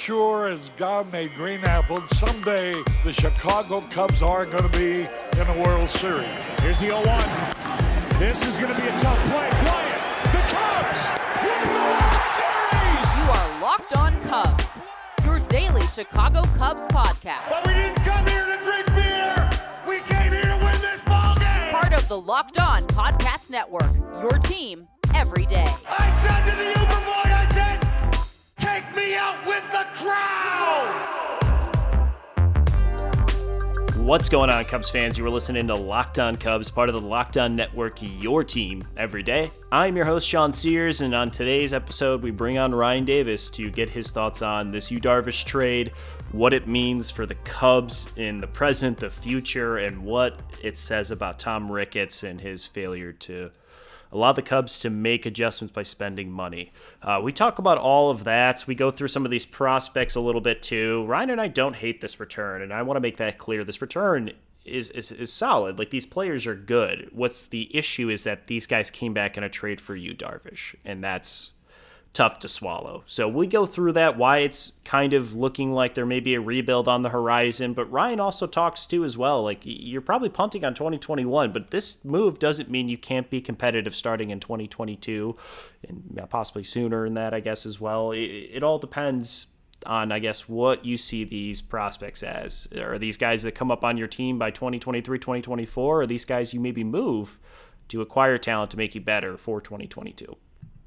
sure as God made green apples, someday the Chicago Cubs are going to be in a World Series. Here's the 0-1. This is going to be a tough play. Bryant, the Cubs win the World Series! You are Locked On Cubs, your daily Chicago Cubs podcast. But we didn't come here to drink beer! We came here to win this ball game! Part of the Locked On Podcast Network, your team every day. I said to the Uber boy, I said, take me out with the crowd! What's going on, Cubs fans? You are listening to Locked On Cubs, part of the Locked On Network, your team every day. I'm your host, Sean Sears, and on today's episode, we bring on Ryan Davis to get his thoughts on this Yu Darvish trade, what it means for the Cubs in the present, the future, and what it says about Tom Ricketts and his failure to allow the Cubs to make adjustments by spending money. We talk about all of that. We go through some of these prospects a little bit too. Ryan and I don't hate this return, and I want to make that clear. This return is solid. Like, these players are good. What's the issue is that these guys came back in a trade for Yu Darvish, and that's tough to swallow. So we go through that, why it's kind of looking like there may be a rebuild on the horizon, but Ryan also talks too as well. Like, you're probably punting on 2021, but this move doesn't mean you can't be competitive starting in 2022 and possibly sooner than that, I guess, as well. It all depends on, I guess, what you see these prospects as. Are these guys that come up on your team by 2023, 2024, or these guys you maybe move to acquire talent to make you better for 2022?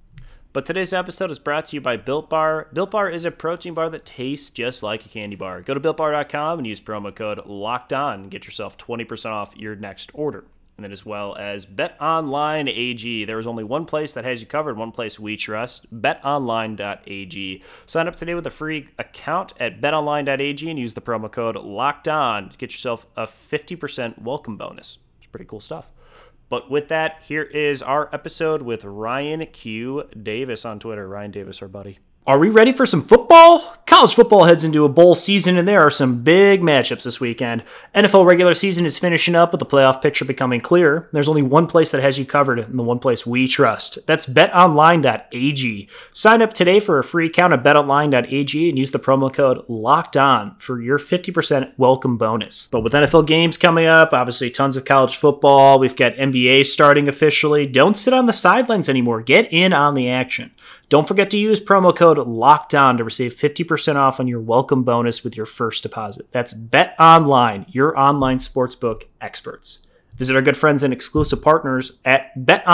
But today's episode is brought to you by Built Bar. Built Bar is a protein bar that tastes just like a candy bar. Go to BuiltBar.com and use promo code LOCKEDON and get yourself 20% off your next order. And then as well as BetOnline AG. There is only one place that has you covered, one place we trust, betonline.ag. Sign up today with a free account at betonline.ag and use the promo code LOCKEDON to get yourself a 50% welcome bonus. It's pretty cool stuff. But with that, here is our episode with Ryan Q. Davis on Twitter. Ryan Davis, our buddy. Are we ready for some football? College football heads into a bowl season, and there are some big matchups this weekend. NFL regular season is finishing up with the playoff picture becoming clear. There's only one place that has you covered, and the one place we trust. That's betonline.ag. Sign up today for a free account at betonline.ag and use the promo code LOCKEDON for your 50% welcome bonus. But with NFL games coming up, obviously tons of college football, we've got NBA starting officially. Don't sit on the sidelines anymore. Get in on the action. Don't forget to use promo code LOCKEDON to receive 50% off on your welcome bonus with your first deposit. That's BetOnline, your online sportsbook experts. Visit our good friends and exclusive partners at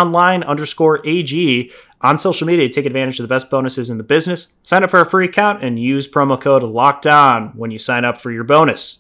betonline_AG on social media to take advantage of the best bonuses in the business. Sign up for a free account and use promo code LOCKEDON when you sign up for your bonus.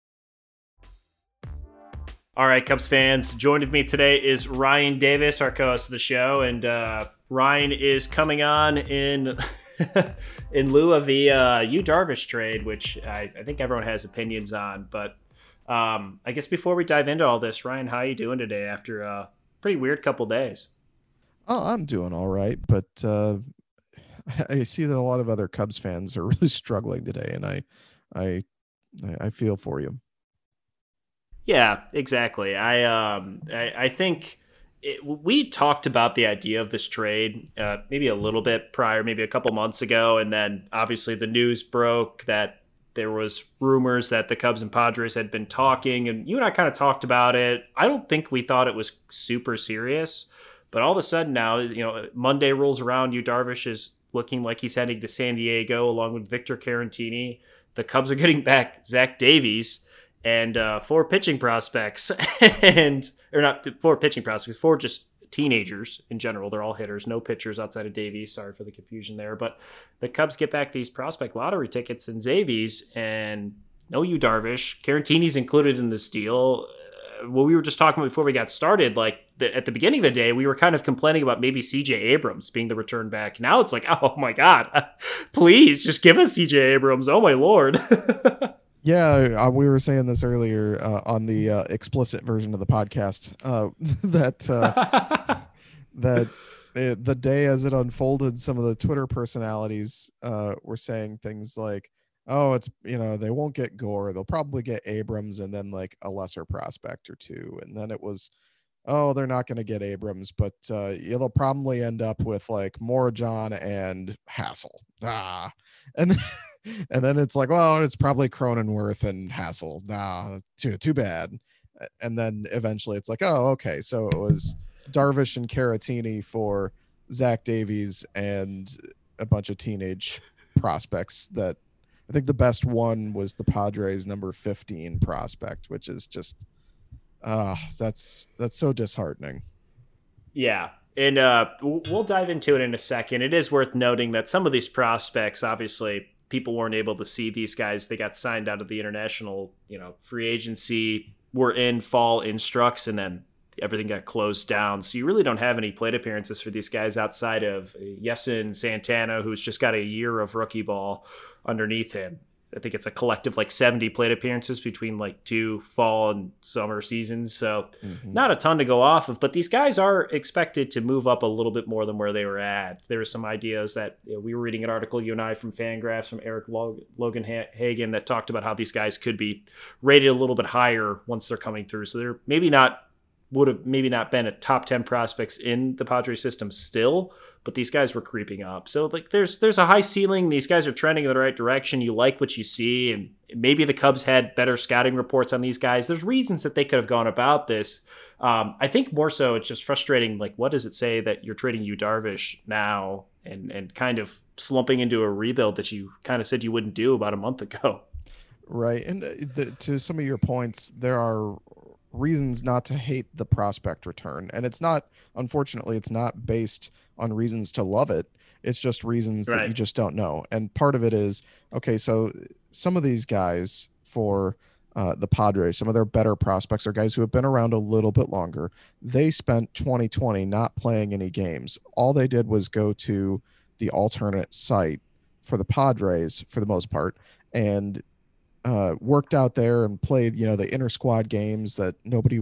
All right, Cubs fans, joined with me today is Ryan Davis, our co-host of the show, and Ryan is coming on in in lieu of the Yu Darvish trade, which I think everyone has opinions on. But I guess before we dive into all this, Ryan, how are you doing today after a pretty weird couple days? Oh, I'm doing all right, but I see that a lot of other Cubs fans are really struggling today, and I feel for you. Yeah, exactly. I think we talked about the idea of this trade maybe a little bit prior, maybe a couple months ago, and then obviously the news broke that there was rumors that the Cubs and Padres had been talking, and you and I kind of talked about it. I don't think we thought it was super serious, but all of a sudden now, Monday rolls around, Yu Darvish is looking like he's heading to San Diego along with Victor Caratini. The Cubs are getting back Zach Davies and 4 pitching prospects, or not 4 pitching prospects, 4 just teenagers in general. They're all hitters, no pitchers outside of Davies. Sorry for the confusion there. But the Cubs get back these prospect lottery tickets and Zavies, and no Yu Darvish. Caratini's included in this deal. What we were just talking about before we got started, at the beginning of the day, we were kind of complaining about maybe CJ Abrams being the return back. Now it's like, oh my God, please just give us CJ Abrams. Oh my Lord. Yeah, we were saying this earlier on the explicit version of the podcast that the day as it unfolded, some of the Twitter personalities were saying things like, "Oh, it's they won't get Gore, they'll probably get Abrams, and then like a lesser prospect or two," and then it was, "Oh, they're not going to get Abrams, but they'll probably end up with like Morajon and Hassel." And And then it's like, well, it's probably Cronenworth and Hassel. Nah, too bad. And then eventually it's like, oh, okay, so it was Darvish and Caratini for Zach Davies and a bunch of teenage prospects. That I think the best one was the Padres number 15 prospect, which is just that's so disheartening. Yeah. And we'll dive into it in a second. It is worth noting that some of these prospects, obviously, people weren't able to see these guys. They got signed out of the international, free agency, were in fall instructs, and then everything got closed down. So you really don't have any plate appearances for these guys outside of Yesin Santana, who's just got a year of rookie ball underneath him. I think it's a collective 70 plate appearances between 2 fall and summer seasons. So not a ton to go off of, but these guys are expected to move up a little bit more than where they were at. There were some ideas that we were reading an article, you and I, from Fangraphs from Eric Logan Hagen, that talked about how these guys could be rated a little bit higher once they're coming through. So they're would have maybe not been a top 10 prospects in the Padres system still, but these guys were creeping up. So there's a high ceiling. These guys are trending in the right direction. You like what you see, and maybe the Cubs had better scouting reports on these guys. There's reasons that they could have gone about this. I think more so it's just frustrating. What does it say that you're trading Yu Darvish now and kind of slumping into a rebuild that you kind of said you wouldn't do about a month ago? Right. And to some of your points, there are reasons not to hate the prospect return. And unfortunately, it's not based on reasons to love it. It's just reasons that you just don't know. And part of it is, okay, so some of these guys for the Padres, some of their better prospects are guys who have been around a little bit longer. They spent 2020 not playing any games. All they did was go to the alternate site for the Padres for the most part, and worked out there and played, the inter squad games that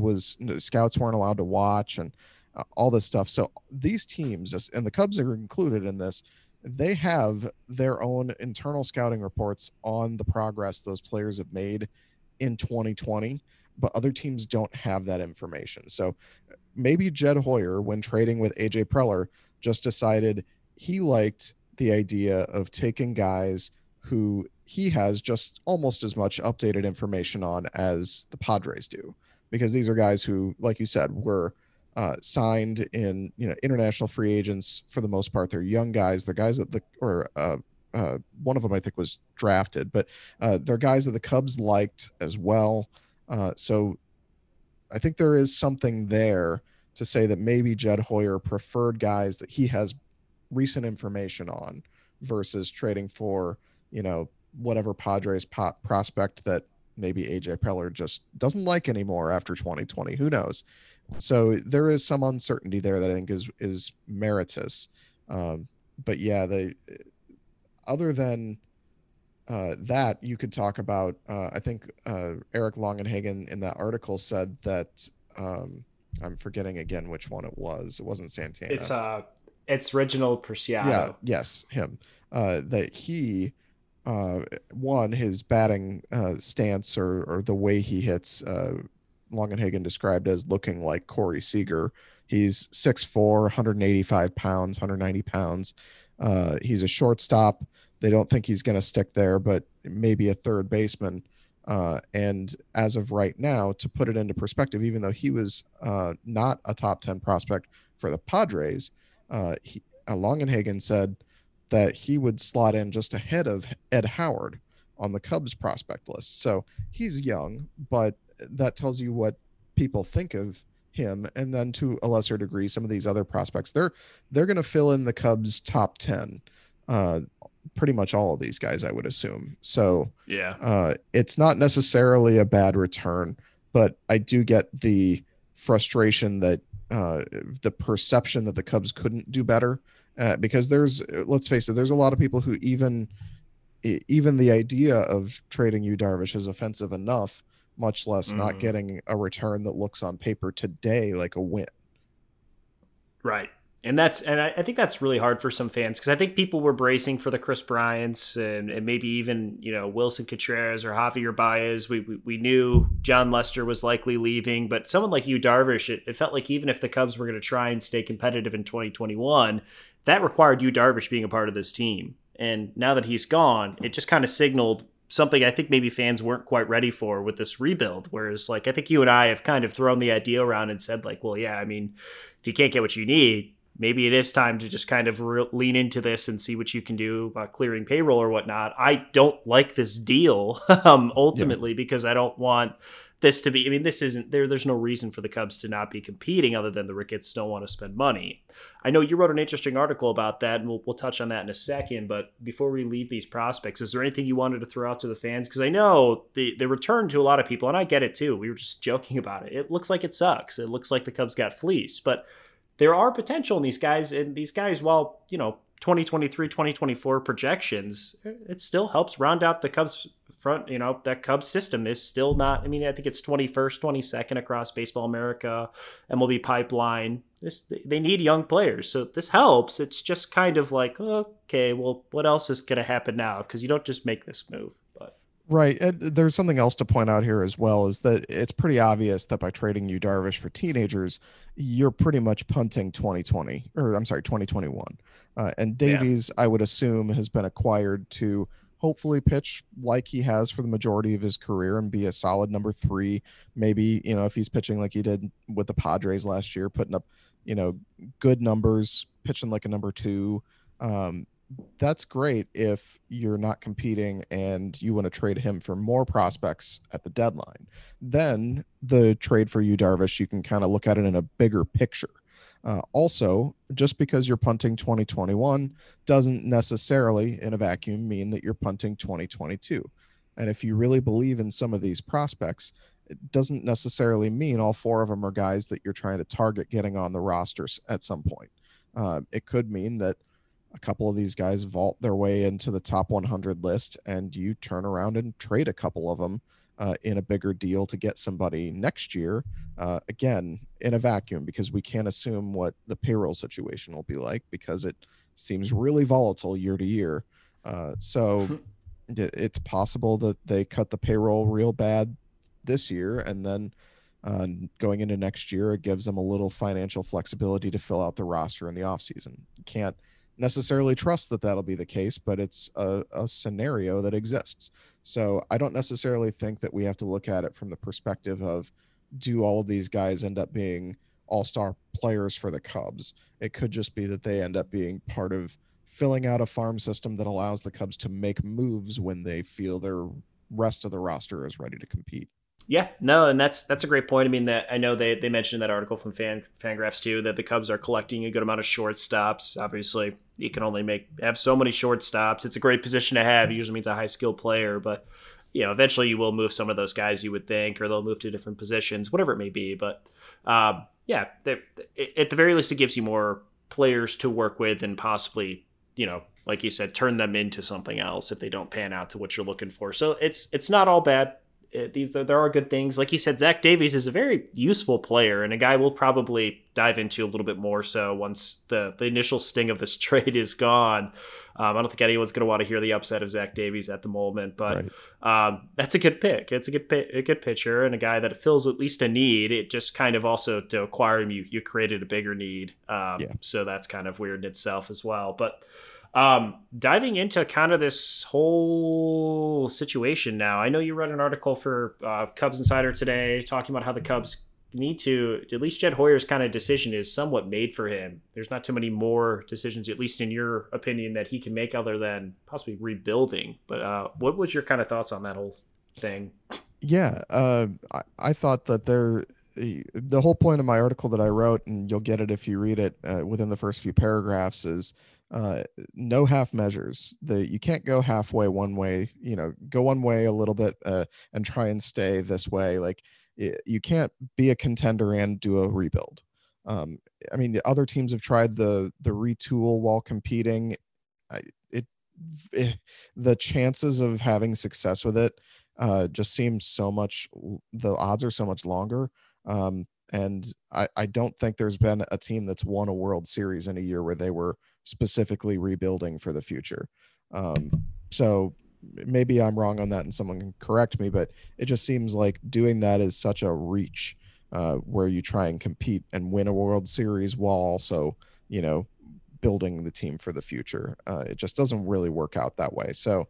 scouts weren't allowed to watch, and all this stuff. So these teams, and the Cubs are included in this, they have their own internal scouting reports on the progress those players have made in 2020, but other teams don't have that information. So maybe Jed Hoyer, when trading with AJ Preller, just decided he liked the idea of taking guys who he has just almost as much updated information on as the Padres do, because these are guys who, like you said, were signed in, international free agents for the most part. They're young guys. They're guys that one of them I think was drafted, but they're guys that the Cubs liked as well. So I think there is something there to say that maybe Jed Hoyer preferred guys that he has recent information on versus trading for, whatever Padres prospect that maybe AJ Preller just doesn't like anymore after 2020. Who knows? So there is some uncertainty there that I think is meritorious. But yeah, other than that, you could talk about, I think Eric Longenhagen in that article said that, I'm forgetting again which one it was. It wasn't Santana. It's Reginald Preciado. Yeah. Yes. Him. That he, his batting stance or the way he hits, Longenhagen described as looking like Corey Seager. He's 6'4", 185 pounds, 190 pounds. He's a shortstop. They don't think he's going to stick there, but maybe a third baseman. And as of right now, to put it into perspective, even though he was not a top 10 prospect for the Padres, Longenhagen said that he would slot in just ahead of Ed Howard on the Cubs prospect list. So he's young, but that tells you what people think of him. And then to a lesser degree, some of these other prospects, they're going to fill in the Cubs top 10. Pretty much all of these guys, I would assume. So yeah, it's not necessarily a bad return, but I do get the frustration that the perception that the Cubs couldn't do better, because let's face it, there's a lot of people who even the idea of trading Yu Darvish is offensive enough, much less not getting a return that looks on paper today like a win. Right. And I think that's really hard for some fans, because I think people were bracing for the Chris Bryants and maybe even, Wilson Contreras or Javier Baez. We knew John Lester was likely leaving, but someone like Yu Darvish, it felt like even if the Cubs were going to try and stay competitive in 2021, that required Yu Darvish being a part of this team. And now that he's gone, it just kind of signaled something I think maybe fans weren't quite ready for with this rebuild. Whereas, like, I think you and I have kind of thrown the idea around and said, like, well, yeah, I mean, if you can't get what you need, maybe it is time to just kind of lean into this and see what you can do about clearing payroll or whatnot. I don't like this deal ultimately because I don't want this to be, I mean, this isn't there. There's no reason for the Cubs to not be competing other than the Ricketts don't want to spend money. I know you wrote an interesting article about that, and we'll touch on that in a second. But before we leave these prospects, is there anything you wanted to throw out to the fans? Because I know the return to a lot of people, and I get it too. We were just joking about it. It looks like it sucks. It looks like the Cubs got fleeced, but there are potential in these guys. And these guys, while, 2023, 2024 projections, it still helps round out the Cubs front. That Cubs system is still not, I think it's 21st, 22nd across Baseball America, MLB Pipeline. They need young players. So this helps. It's just kind of like, okay, well, what else is going to happen now? Because you don't just make this move. Right. And there's something else to point out here as well, is that it's pretty obvious that by trading Yu Darvish for teenagers, you're pretty much punting 2021. And Davies, I would assume, has been acquired to hopefully pitch like he has for the majority of his career and be a solid number 3. Maybe, if he's pitching like he did with the Padres last year, putting up, good numbers, pitching like a number 2. That's great if you're not competing and you want to trade him for more prospects at the deadline. Then the trade for Yu Darvish, you can kind of look at it in a bigger picture. Also, just because you're punting 2021 doesn't necessarily in a vacuum mean that you're punting 2022. And if you really believe in some of these prospects, it doesn't necessarily mean all 4 of them are guys that you're trying to target getting on the rosters at some point. It could mean that a couple of these guys vault their way into the top 100 list and you turn around and trade a couple of them in a bigger deal to get somebody next year, again, in a vacuum, because we can't assume what the payroll situation will be like because it seems really volatile year to year. So it's possible that they cut the payroll real bad this year, and then going into next year, it gives them a little financial flexibility to fill out the roster in the offseason. You can't necessarily trust that that'll be the case, but it's a scenario that exists. So I don't necessarily think that we have to look at it from the perspective of, do all of these guys end up being all-star players for the Cubs? It could just be that they end up being part of filling out a farm system that allows the Cubs to make moves when they feel their rest of the roster is ready to compete. Yeah, no, and that's a great point. That I know they mentioned in that article from Fangraphs too, that the Cubs are collecting a good amount of shortstops. Obviously, you can only have so many shortstops. It's a great position to have. It usually means a high skilled player, but eventually you will move some of those guys, you would think, or they'll move to different positions, whatever it may be. But at the very least, it gives you more players to work with and possibly, like you said, turn them into something else if they don't pan out to what you're looking for. So it's not all bad. There are good things. Like you said, Zach Davies is a very useful player and a guy we'll probably dive into a little bit more so once the initial sting of this trade is gone. I don't think anyone's going to want to hear the upset of Zach Davies at the moment, but right. That's a good pick. It's a good pitcher and a guy that fills at least a need. It just kind of also, to acquire him, you created a bigger need. So that's kind of weird in itself as well. But diving into kind of this whole situation now, I know you read an article for Cubs Insider today talking about how the Cubs need to, at least Jed Hoyer's kind of decision is somewhat made for him. There's not too many more decisions, at least in your opinion, that he can make other than possibly rebuilding. But what was your kind of thoughts on that whole thing? Yeah, I thought that the whole point of my article that I wrote, and you'll get it if you read it within the first few paragraphs, is no half measures. You can't go halfway one way, go one way a little bit and try and stay this way. Like, you can't be a contender and do a rebuild. Other teams have tried the retool while competing. The chances of having success with it just seems the odds are so much longer. And I don't think there's been a team that's won a World Series in a year where they were specifically rebuilding for the future. So maybe I'm wrong on that and someone can correct me, but it just seems like doing that is such a reach where you try and compete and win a World Series while also, building the team for the future. It just doesn't really work out that way. So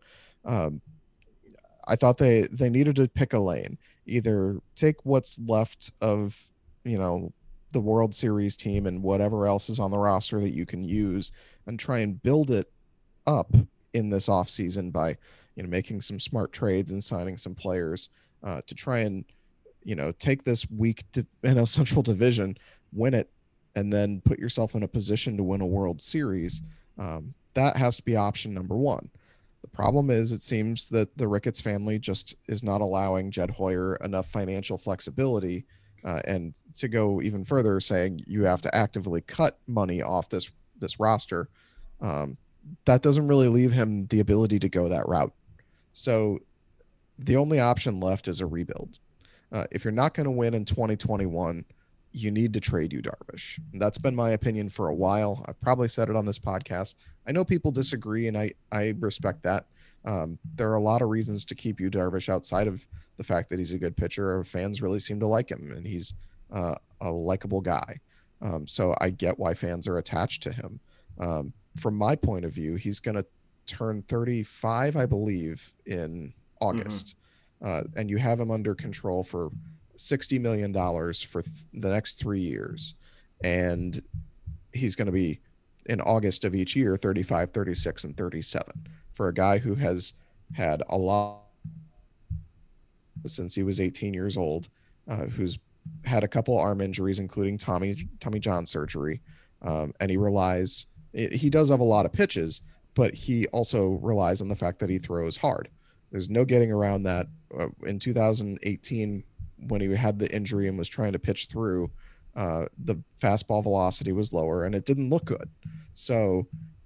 I thought they needed to pick a lane, either take what's left of, the World Series team and whatever else is on the roster that you can use and try and build it up in this offseason by, making some smart trades and signing some players to try and, take this weak in a Central Division, win it, and then put yourself in a position to win a World Series. That has to be option number one. The problem is it seems that the Ricketts family just is not allowing Jed Hoyer enough financial flexibility, and to go even further, saying you have to actively cut money off this roster. That doesn't really leave him the ability to go that route. So the only option left is a rebuild. If you're not going to win in 2021, you need to trade Yu Darvish. And that's been my opinion for a while. I've probably said it on this podcast. I know people disagree, and I respect that. There are a lot of reasons to keep Yu Darvish outside of the fact that he's a good pitcher. Fans really seem to like him, and he's a likable guy. So I get why fans are attached to him. From my point of view, he's going to turn 35, I believe, in August. And you have him under control for $60 million for the next 3 years. And he's going to be, in August of each year, 35, 36, and 37. For a guy who has had a lot since he was 18 years old, who's had a couple arm injuries, including Tommy John surgery. And he does have a lot of pitches, but he also relies on the fact that he throws hard. There's no getting around that. In 2018, when he had the injury and was trying to pitch through, the fastball velocity was lower and it didn't look good. So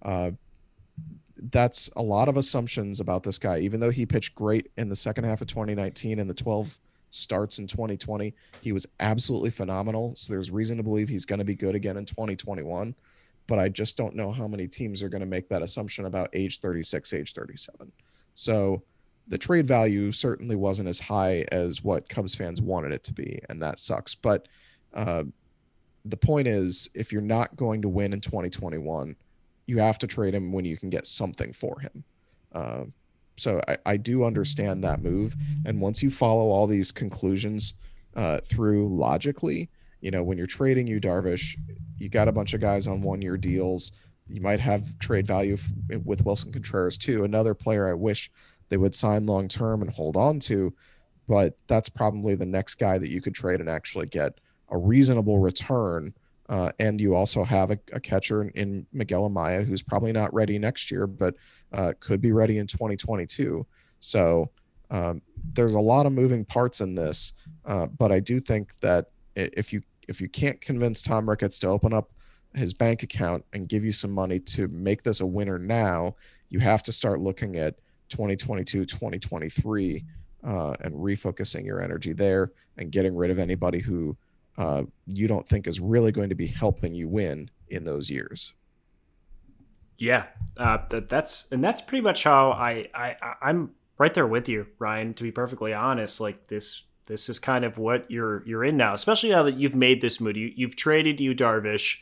that's a lot of assumptions about this guy. Even though he pitched great in the second half of 2019 and the 12 starts in 2020, he was absolutely phenomenal. So there's reason to believe he's going to be good again in 2021. But I just don't know how many teams are going to make that assumption about age 36, age 37. So the trade value certainly wasn't as high as what Cubs fans wanted it to be, and that sucks. But the point is, if you're not going to win in 2021, you have to trade him when you can get something for him. So I do understand that move. And once you follow all these conclusions through logically, when you're trading Yu Darvish, you got a bunch of guys on 1-year deals. You might have trade value with Wilson Contreras too. Another player I wish they would sign long-term and hold on to, but that's probably the next guy that you could trade and actually get a reasonable return. And you also have a catcher in Miguel Amaya, who's probably not ready next year, but could be ready in 2022. So there's a lot of moving parts in this. But I do think that if you can't convince Tom Ricketts to open up his bank account and give you some money to make this a winner now, you have to start looking at 2022, 2023, and refocusing your energy there and getting rid of anybody who you don't think is really going to be helping you win in those years. Yeah, that's pretty much how I'm right there with you, Ryan. To be perfectly honest, like this is kind of what you're in now, especially now that you've made this move. You've traded Yu Darvish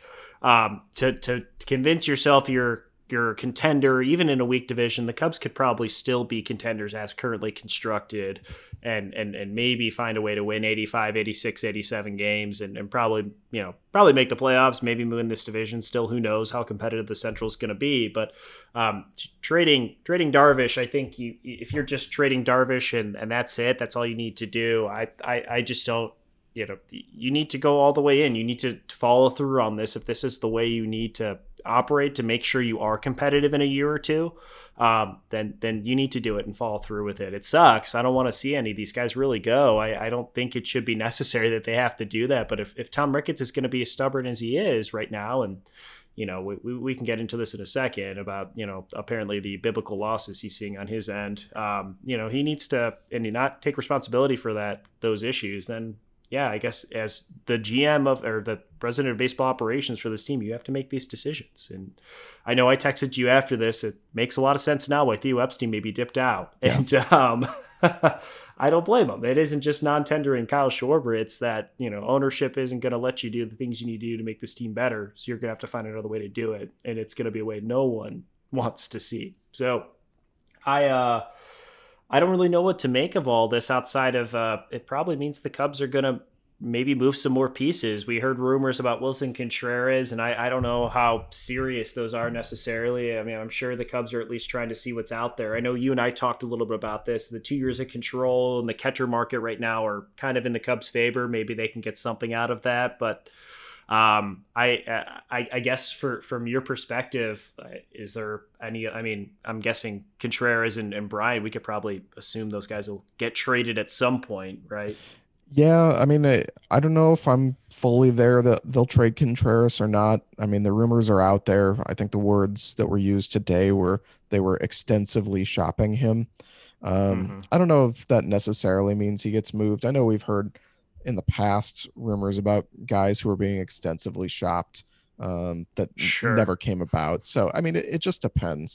to convince yourself you're a contender. Even in a weak division, the Cubs could probably still be contenders as currently constructed and maybe find a way to win 85, 86, 87 games and probably make the playoffs, maybe win this division. Still, who knows how competitive the Central is going to be. But trading Darvish, I think if you're just trading Darvish and that's it, that's all you need to do. I just don't. You need to go all the way in. You need to follow through on this. If this is the way you need to operate to make sure you are competitive in a year or two, then you need to do it and follow through with it. It sucks. I don't want to see any of these guys really go. I don't think it should be necessary that they have to do that. But if Tom Ricketts is going to be as stubborn as he is right now, and we can get into this in a second about, apparently the biblical losses he's seeing on his end, he needs to, and not take responsibility for those issues, then yeah, I guess as the GM of, or the president of baseball operations for this team, you have to make these decisions. And I know I texted you after this. It makes a lot of sense now why Theo Epstein maybe dipped out. Yeah. And I don't blame him. It isn't just non-tendering Kyle Schwarber. It's that, ownership isn't going to let you do the things you need to do to make this team better. So you're going to have to find another way to do it. And it's going to be a way no one wants to see. So I don't really know what to make of all this outside of it probably means the Cubs are going to maybe move some more pieces. We heard rumors about Wilson Contreras, and I don't know how serious those are necessarily. I mean, I'm sure the Cubs are at least trying to see what's out there. I know you and I talked a little bit about this. The 2 years of control and the catcher market right now are kind of in the Cubs' favor. Maybe they can get something out of that, but I guess from your perspective, is there any, I mean, I'm guessing Contreras and Bryant, we could probably assume those guys will get traded at some point, right? Yeah, I mean, I don't know if I'm fully there that they'll trade Contreras or not. I mean, the rumors are out there. I think the words that were used today were they were extensively shopping him. I don't know if that necessarily means he gets moved. I know we've heard in the past rumors about guys who are being extensively shopped that never came about. So, I mean, it just depends.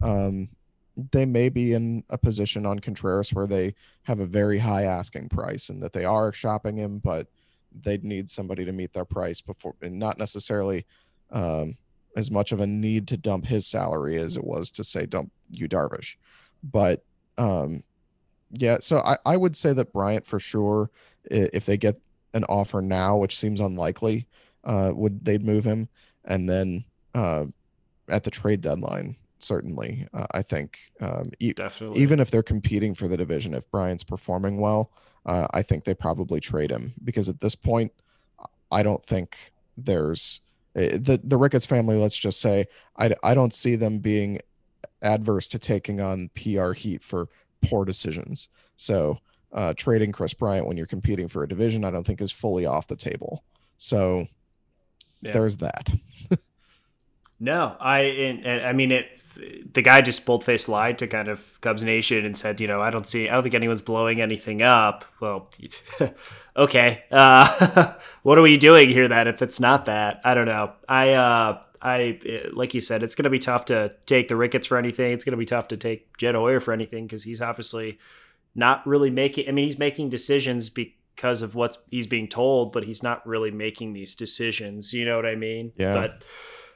They may be in a position on Contreras where they have a very high asking price and that they are shopping him, but they'd need somebody to meet their price before, and not necessarily as much of a need to dump his salary as it was to say dump Yu Darvish. But yeah, so I would say that Bryant for sure, if they get an offer now, which seems unlikely, they'd move him, and then at the trade deadline. Certainly, I think definitely, even if they're competing for the division, if Bryant's performing well, I think they probably trade him, because at this point, I don't think there's the Ricketts family. Let's just say I don't see them being adverse to taking on PR heat for poor decisions. So trading Chris Bryant when you're competing for a division, I don't think is fully off the table. So there's that. No, I mean, the guy just bold-faced lied to kind of Cubs Nation and said, I don't think anyone's blowing anything up. Well, okay. What are we doing here then if it's not that? I don't know. I like you said, it's going to be tough to take the Ricketts for anything. It's going to be tough to take Jed Hoyer for anything, because he's obviously not really making, I mean, he's making decisions because of what he's being told, but he's not really making these decisions. You know what I mean? Yeah. But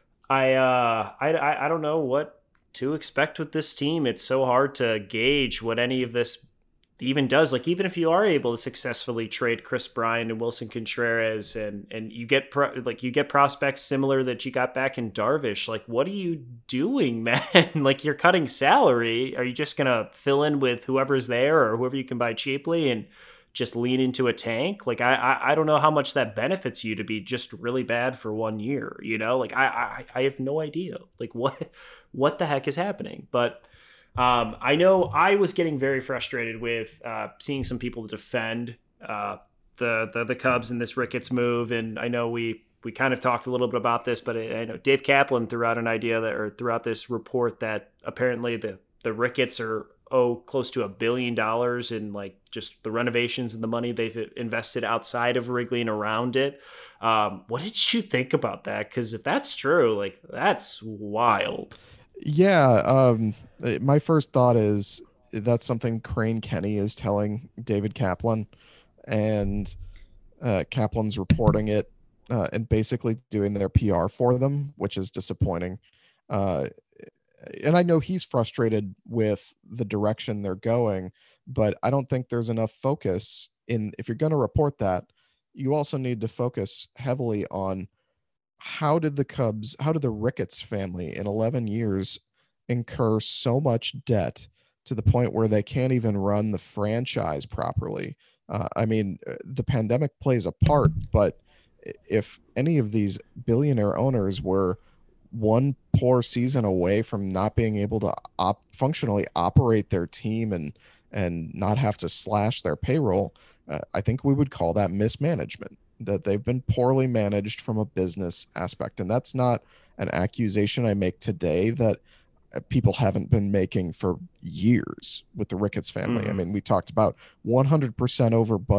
I don't know what to expect with this team. It's so hard to gauge what any of this even does. Like, even if you are able to successfully trade Chris Bryant and Wilson Contreras, and you get you get prospects similar that you got back in Darvish, like, what are you doing, man? Like, you're cutting salary. Are you just gonna fill in with whoever's there or whoever you can buy cheaply and just lean into a tank? Like, I don't know how much that benefits you to be just really bad for 1 year, like I have no idea, like what the heck is happening. But I know I was getting very frustrated with seeing some people defend the Cubs in this Ricketts move. And I know we kind of talked a little bit about this, but I know Dave Kaplan threw out an idea threw out this report that apparently the Ricketts owe close to $1 billion in like just the renovations and the money they've invested outside of Wrigley and around it. What did you think about that? Because if that's true, like, that's wild. Yeah. My first thought is that's something Crane Kenny is telling David Kaplan, and Kaplan's reporting it and basically doing their PR for them, which is disappointing. And I know he's frustrated with the direction they're going, but I don't think there's enough focus if you're going to report that, you also need to focus heavily on how did the Ricketts family in 11 years incur so much debt to the point where they can't even run the franchise properly. I mean, the pandemic plays a part, but if any of these billionaire owners were one poor season away from not being able to functionally operate their team and not have to slash their payroll, I think we would call that mismanagement, that they've been poorly managed from a business aspect. And that's not an accusation I make today that people haven't been making for years with the Ricketts family. I mean, we talked about 100% over budget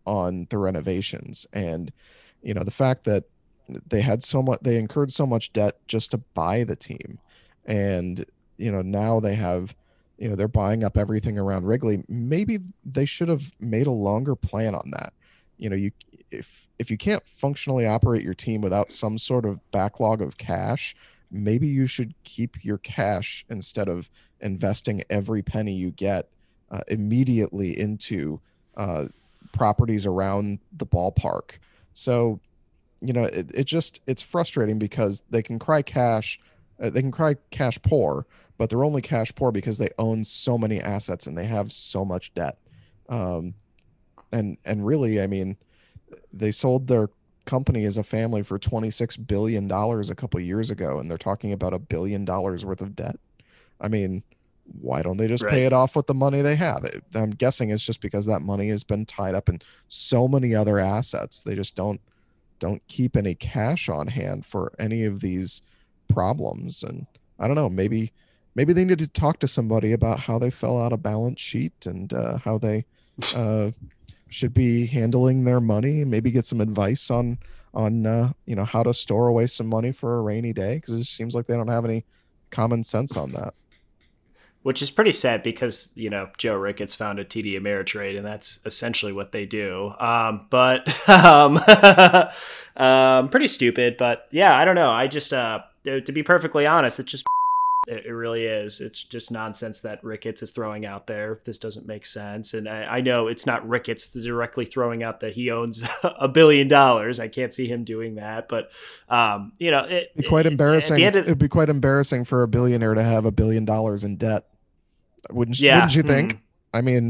on the renovations. And, the fact that they incurred so much debt just to buy the team. And, now they have, they're buying up everything around Wrigley. Maybe they should have made a longer plan on that. If you can't functionally operate your team without some sort of backlog of cash, maybe you should keep your cash instead of investing every penny you get immediately into properties around the ballpark. So, it's frustrating because they can cry cash poor, but they're only cash poor because they own so many assets and they have so much debt. And really, I mean, they sold their company as a family for $26 billion a couple of years ago, and they're talking about $1 billion worth of debt. I mean, why don't they just pay it off with the money they have? I'm guessing it's just because that money has been tied up in so many other assets. They just don't keep any cash on hand for any of these problems. And I don't know, maybe they need to talk to somebody about how they fell out of balance sheet and how they should be handling their money. Maybe get some advice on how to store away some money for a rainy day, because it just seems like they don't have any common sense on that. Which is pretty sad because, Joe Ricketts founded TD Ameritrade, and that's essentially what they do. Pretty stupid. But yeah, I don't know. I just, to be perfectly honest, it's just, it really is. It's just nonsense that Ricketts is throwing out there. This doesn't make sense. And I know it's not Ricketts directly throwing out that he owns $1 billion. I can't see him doing that. But, it'd be quite embarrassing. It'd be quite embarrassing for a billionaire to have $1 billion in debt. Wouldn't you think? I mean,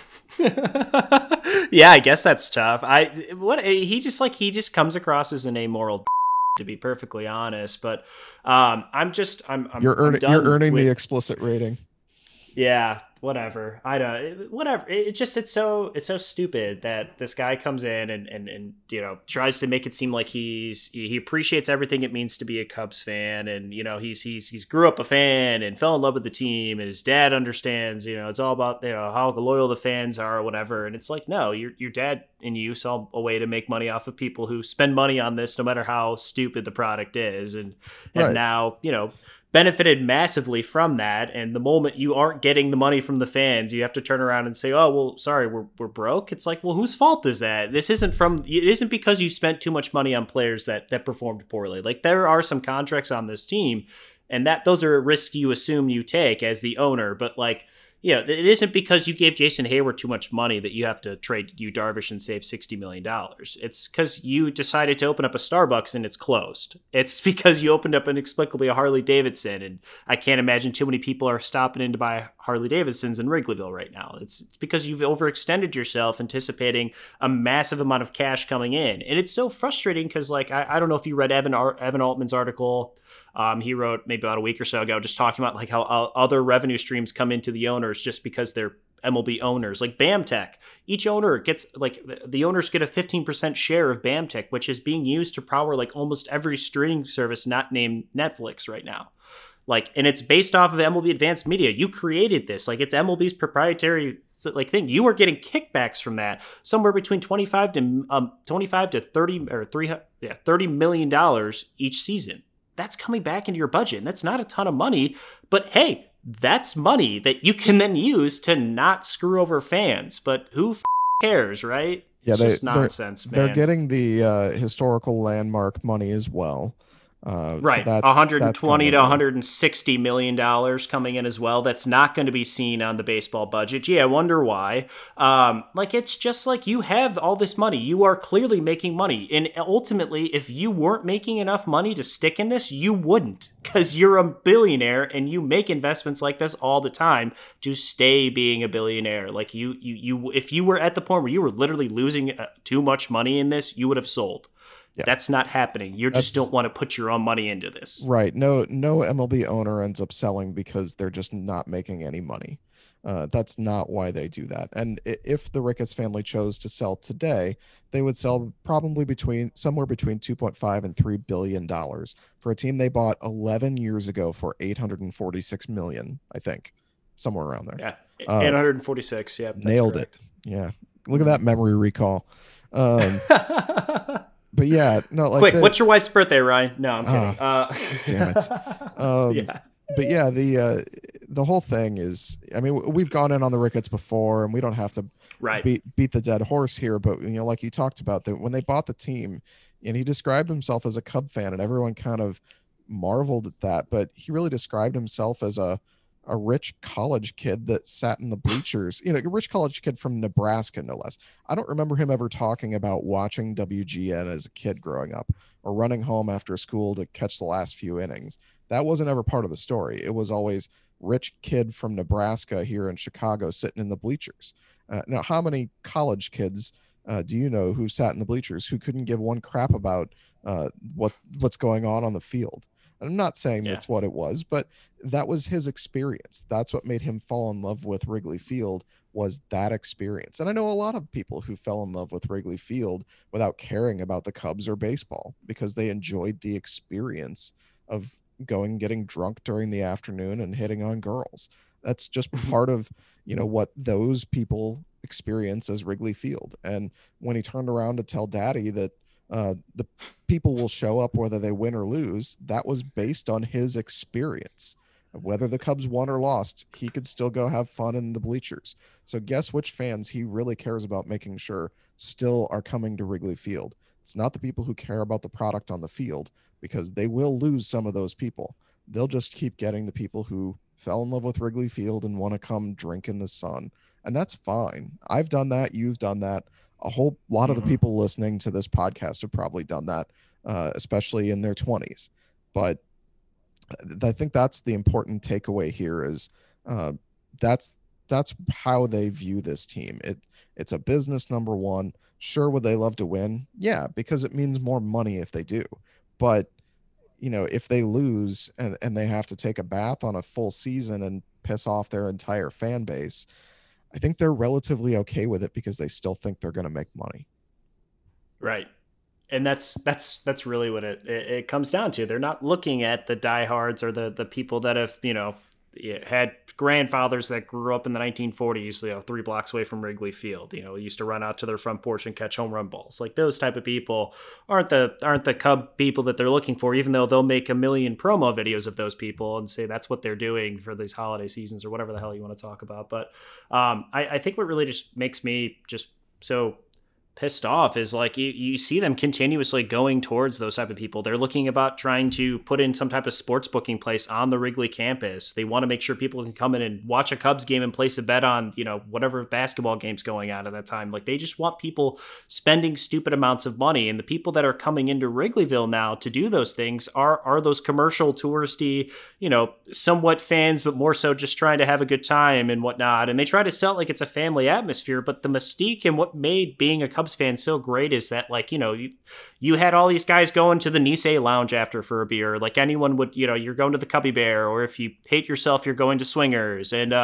yeah, I guess that's tough. He just comes across as an amoral, to be perfectly honest. But you're earning the explicit rating. Yeah, whatever. Whatever. It's so stupid that this guy comes in and tries to make it seem like he appreciates everything it means to be a Cubs fan, and he's grew up a fan and fell in love with the team, and his dad understands it's all about how loyal the fans are or whatever. And it's like, no, your dad and you saw a way to make money off of people who spend money on this no matter how stupid the product is, and right. Now benefited massively from that. And the moment you aren't getting the money from the fans, you have to turn around and say, oh, well, sorry, we're broke. It's like, well, whose fault is that? It isn't because you spent too much money on players that performed poorly. Like, there are some contracts on this team, and those are risks you assume you take as the owner. But it isn't because you gave Jason Hayward too much money that you have to trade Yu Darvish and save $60 million. It's because you decided to open up a Starbucks and it's closed. It's because you opened up inexplicably a Harley Davidson, and I can't imagine too many people are stopping in to buy Harley Davidsons in Wrigleyville right now. It's because you've overextended yourself anticipating a massive amount of cash coming in. And it's so frustrating because, I don't know if you read Evan Altman's article. He wrote maybe about a week or so ago, just talking about how other revenue streams come into the owners just because they're MLB owners. Like BAMTech, each owner gets the owners get a 15% share of BAMTech, which is being used to power almost every streaming service not named Netflix right now. And it's based off of MLB Advanced Media. You created this. It's MLB's proprietary thing. You are getting kickbacks from that, somewhere between 25 to 30 or $30 million each season. That's coming back into your budget, and that's not a ton of money, but hey, that's money that you can then use to not screw over fans. But who cares, right? Yeah, it's just nonsense, man. They're getting the historical landmark money as well. Right, so $120 to $160 million coming in as well. That's not going to be seen on the baseball budget. Gee, I wonder why. It's just you have all this money. You are clearly making money. And ultimately, if you weren't making enough money to stick in this, you wouldn't, because you're a billionaire and you make investments like this all the time to stay being a billionaire. If you were at the point where you were literally losing too much money in this, you would have sold. Yeah. That's not happening. You just don't want to put your own money into this. Right. No MLB owner ends up selling because they're just not making any money. That's not why they do that. And if the Ricketts family chose to sell today, they would sell probably somewhere between $2.5 and $3 billion for a team they bought 11 years ago for $846 million, I think, somewhere around there. Yeah, 846. Yeah, nailed it. Yeah. Look at that memory recall. But yeah, no, like quick. What's your wife's birthday, Ryan? No, I'm kidding. Damn it. Yeah. But yeah, the whole thing is, I mean, we've gone in on the Ricketts before, and we don't have to beat the dead horse here. But like you talked about, that when they bought the team, and he described himself as a Cub fan, and everyone kind of marveled at that. But he really described himself as a rich college kid that sat in the bleachers, a rich college kid from Nebraska, no less. I don't remember him ever talking about watching WGN as a kid growing up or running home after school to catch the last few innings. That wasn't ever part of the story. It was always rich kid from Nebraska here in Chicago sitting in the bleachers. Now, how many college kids do you know who sat in the bleachers who couldn't give one crap about what's going on the field? I'm not saying that's what it was, but that was his experience. That's what made him fall in love with Wrigley Field, was that experience. And I know a lot of people who fell in love with Wrigley Field without caring about the Cubs or baseball, because they enjoyed the experience of going, getting drunk during the afternoon and hitting on girls. That's just part of, what those people experience as Wrigley Field. And when he turned around to tell Daddy that the people will show up whether they win or lose, that was based on his experience. Whether the Cubs won or lost, he could still go have fun in the bleachers. So guess which fans he really cares about making sure still are coming to Wrigley Field. It's not the people who care about the product on the field, because they will lose some of those people. They'll just keep getting the people who fell in love with Wrigley Field and want to come drink in the sun. And that's fine. I've done that. You've done that. A whole lot of the people listening to this podcast have probably done that, especially in their 20s. But I think that's the important takeaway here is that's how they view this team. It's a business, number one. Sure, would they love to win? Yeah, because it means more money if they do. But, if they lose and they have to take a bath on a full season and piss off their entire fan base, I think they're relatively okay with it because they still think they're going to make money. Right. And that's really what it comes down to. They're not looking at the diehards or the people that have, had grandfathers that grew up in the 1940s, 3 blocks away from Wrigley Field, used to run out to their front porch and catch home run balls. Like, those type of people aren't the Cub people that they're looking for, even though they'll make a million promo videos of those people and say that's what they're doing for these holiday seasons or whatever the hell you want to talk about. But I think what really just makes me just so pissed off is, like, you see them continuously going towards those type of people. They're looking about trying to put in some type of sports booking place on the Wrigley campus. They want to make sure people can come in and watch a Cubs game and place a bet on, whatever basketball game's going on at that time. Like, they just want people spending stupid amounts of money. And the people that are coming into Wrigleyville now to do those things are those commercial, touristy, somewhat fans, but more so just trying to have a good time and whatnot. And they try to sell it like it's a family atmosphere, but the mystique and what made being a Cubs fan so great is that, like, you had all these guys going to the Nisei Lounge after for a beer. Like, anyone would, you're going to the Cubby Bear, or if you hate yourself, you're going to Swingers, and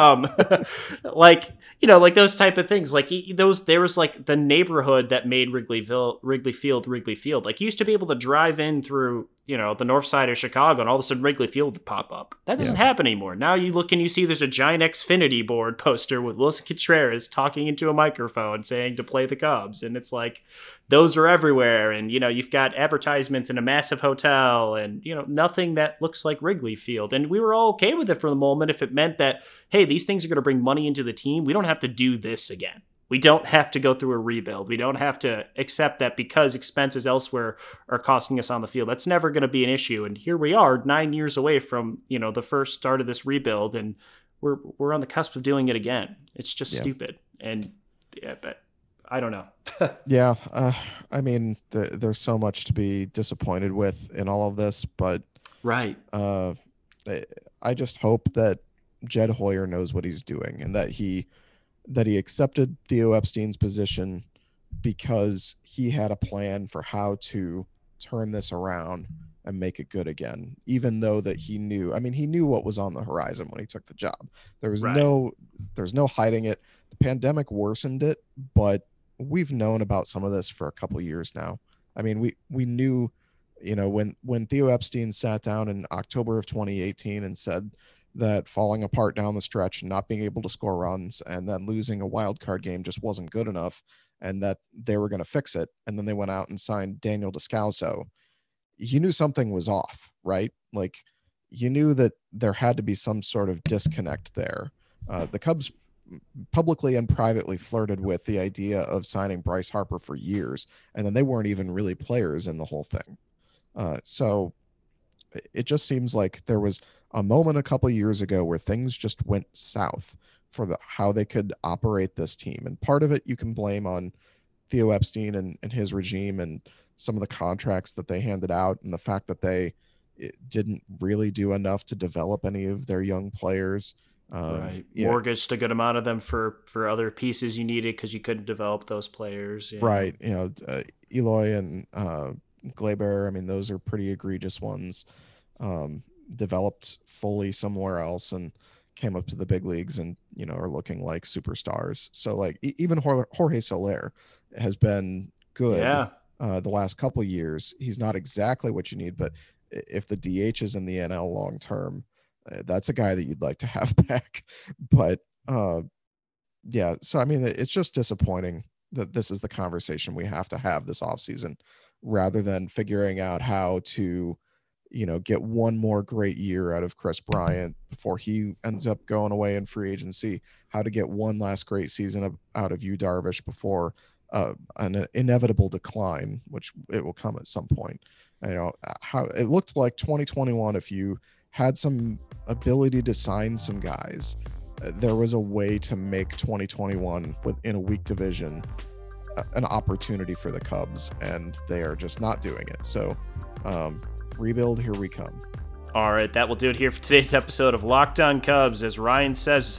like those type of things. Like, there was like the neighborhood that made Wrigley Field. Like, you used to be able to drive in through the north side of Chicago, and all of a sudden Wrigley Field would pop up. That doesn't happen anymore. Now you look and you see there's a giant Xfinity board poster with Wilson Contreras talking into a microphone saying to play the Cubs. And it's like, those are everywhere. And, you've got advertisements in a massive hotel and, nothing that looks like Wrigley Field. And we were all okay with it for the moment if it meant that, hey, these things are going to bring money into the team. We don't have to do this again. We don't have to go through a rebuild. We don't have to accept that because expenses elsewhere are costing us on the field. That's never going to be an issue. And here we are 9 years away from, the first start of this rebuild, and we're on the cusp of doing it again. It's just stupid. And but I don't know. I mean, there's so much to be disappointed with in all of this, but right. I just hope that Jed Hoyer knows what he's doing, and that he accepted Theo Epstein's position because he had a plan for how to turn this around and make it good again, even though that he knew what was on the horizon when he took the job. There's no hiding it. The pandemic worsened it, but we've known about some of this for a couple of years now. I mean, we knew, when Theo Epstein sat down in October of 2018 and said that falling apart down the stretch, not being able to score runs, and then losing a wild card game just wasn't good enough, and that they were going to fix it. And then they went out and signed Daniel Descalso. You knew something was off, right? Like, you knew that there had to be some sort of disconnect there. The Cubs publicly and privately flirted with the idea of signing Bryce Harper for years, and then they weren't even really players in the whole thing. So it just seems like there was a moment a couple of years ago where things just went south for how they could operate this team. And part of it you can blame on Theo Epstein and his regime and some of the contracts that they handed out, and the fact that they didn't really do enough to develop any of their young players. Right. Mortgaged a good amount of them for other pieces you needed because you couldn't develop those players. Yeah. Right. Eloy and Gleyber, I mean, those are pretty egregious ones. Developed fully somewhere else and came up to the big leagues and, are looking like superstars. So like even Jorge Soler has been good the last couple of years. He's not exactly what you need, but if the DH is in the NL long term, that's a guy that you'd like to have back. But so I mean, it's just disappointing that this is the conversation we have to have this offseason, rather than figuring out how to get one more great year out of Chris Bryant before he ends up going away in free agency, how to get one last great season out of Yu Darvish before an inevitable decline, which it will come at some point. How it looked like 2021, if you had some ability to sign some guys, there was a way to make 2021 within a weak division an opportunity for the Cubs, and they are just not doing it. So rebuild, here we come. All right, that will do it here for today's episode of Locked On Cubs. As Ryan says,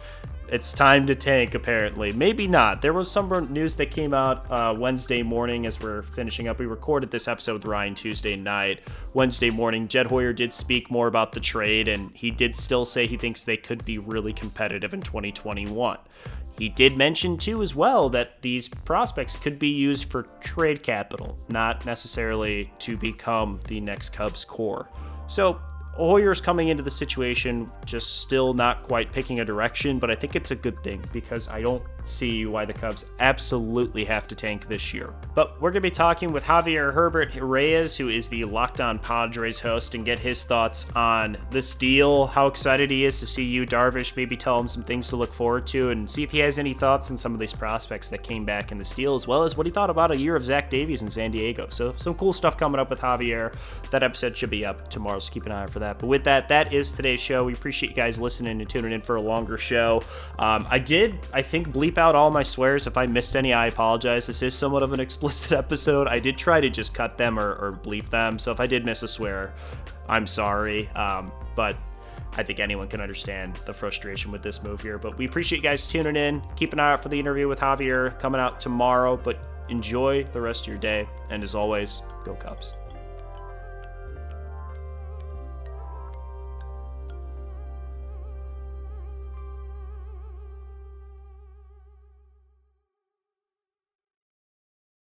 it's time to tank, apparently. Maybe not. There was some news that came out Wednesday morning as we're finishing up. We recorded this episode with Ryan Tuesday night. Wednesday morning, Jed Hoyer did speak more about the trade, and he did still say he thinks they could be really competitive in 2021. He did mention, too, as well, that these prospects could be used for trade capital, not necessarily to become the next Cubs core. So Hoyer's coming into the situation just still not quite picking a direction, but I think it's a good thing because I don't see why the Cubs absolutely have to tank this year. But we're going to be talking with Javier Herbert Reyes, who is the Locked On Padres host, and get his thoughts on this deal, how excited he is to see Yu Darvish, maybe tell him some things to look forward to, and see if he has any thoughts on some of these prospects that came back in this deal, as well as what he thought about a year of Zach Davies in San Diego. So some cool stuff coming up with Javier. That episode should be up tomorrow, so keep an eye out for that. But with that, that is today's show. We appreciate you guys listening and tuning in for a longer show. I think, bleep out all my swears. If I missed any, I apologize. This is somewhat of an explicit episode. I did try to just cut them or bleep them. So if I did miss a swear, I'm sorry. But I think anyone can understand the frustration with this move here. But we appreciate you guys tuning in. Keep an eye out for the interview with Javier coming out tomorrow. But enjoy the rest of your day. And as always, go Cubs.